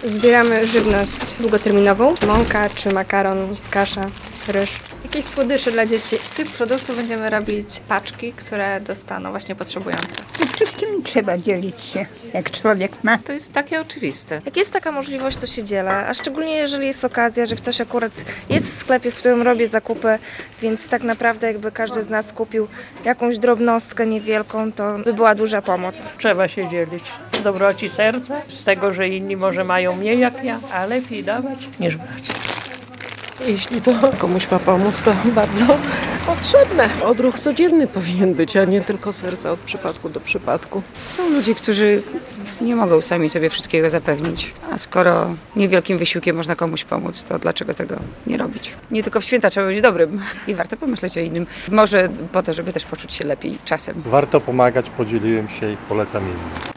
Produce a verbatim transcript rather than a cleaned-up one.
Zbieramy żywność długoterminową. Mąka czy makaron, kasza, ryż. Jakieś słodycze dla dzieci. Z tych produktów będziemy robić paczki, które dostaną właśnie potrzebujące. I wszystkim trzeba dzielić się, jak człowiek ma. To jest takie oczywiste. Jak jest taka możliwość, to się dzielę, a szczególnie jeżeli jest okazja, że ktoś akurat jest w sklepie, w którym robię zakupy, więc tak naprawdę jakby każdy z nas kupił jakąś drobnostkę niewielką, to by była duża pomoc. Trzeba się dzielić z dobroci serca, z tego, że inni może mają mniej jak ja, a lepiej dawać niż brać. Jeśli to komuś ma pomóc, to bardzo potrzebne. Odruch codzienny powinien być, a nie tylko serca od przypadku do przypadku. Są ludzie, którzy nie mogą sami sobie wszystkiego zapewnić, a skoro niewielkim wysiłkiem można komuś pomóc, to dlaczego tego nie robić? Nie tylko w święta trzeba być dobrym i warto pomyśleć o innym. Może po to, żeby też poczuć się lepiej czasem. Warto pomagać, podzieliłem się i polecam innym.